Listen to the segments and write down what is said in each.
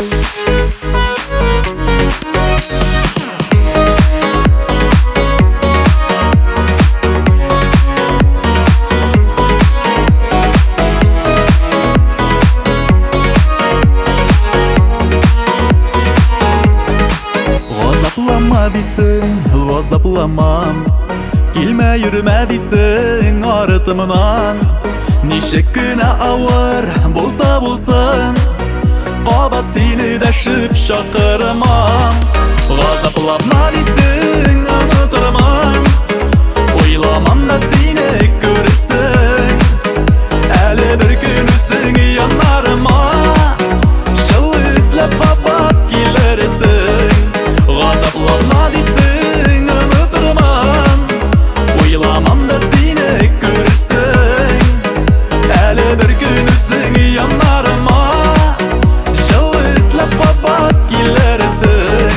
Gazaplama diysің, газапламам. Келмә йөрмә дисең артымнан. Ничек кенә авыр булса булсын, кабат сине дәшеп чакырмам. Газаплама дисең, онытырмам. Уйламам да сине күрсен. Әле бер көн үзең янарыма, шыл эзләп кабат килерсең. Газаплама дисең, онытырмам. Уйламам да сине күрсен. Әле бер көн үзең янарыма, шыл эзләп кабат килерсең.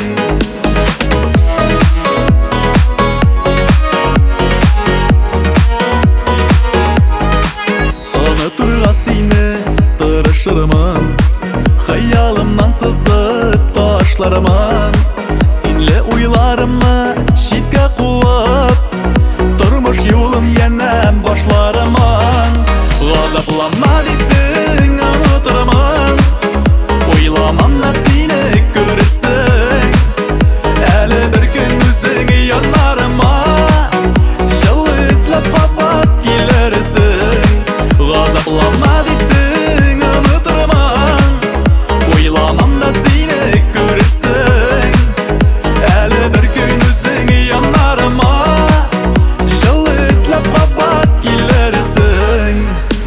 Онытырга сине тырышырмын, хыялымнан сызып ташлармын. Синле уйларымны читкә куып, тормыш юлым янә башлармын. Газаплама дисең, онытырмын. Уйламам да сине күрсен. Әле бер көн үзең янарыма, шыл эзләп кабат килерсең. Газаплама дисең, онытырмын. Уйламам да сине күрсен. Әле бер көн үзең янарыма, шыл эзләп кабат килерсең.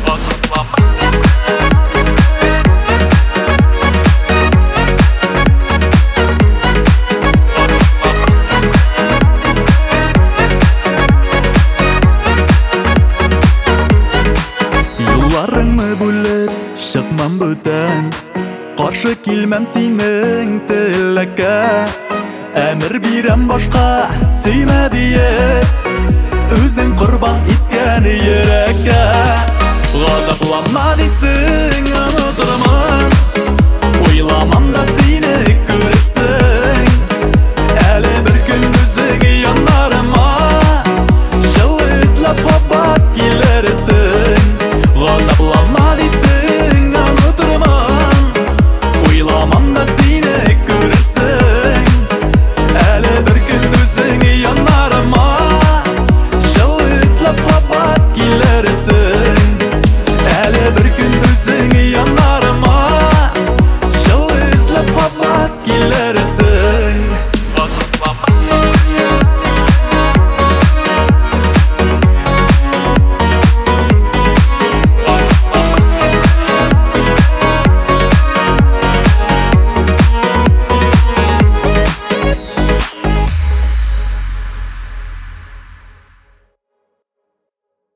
Юлларыңны бүлеп чыкмам бүтән, каршы килмәм синең теләккә. Әмер бирәм башка сөймә диеп, үзең корбан иткән йөрәккә. Газаплама дисең, онытырмын.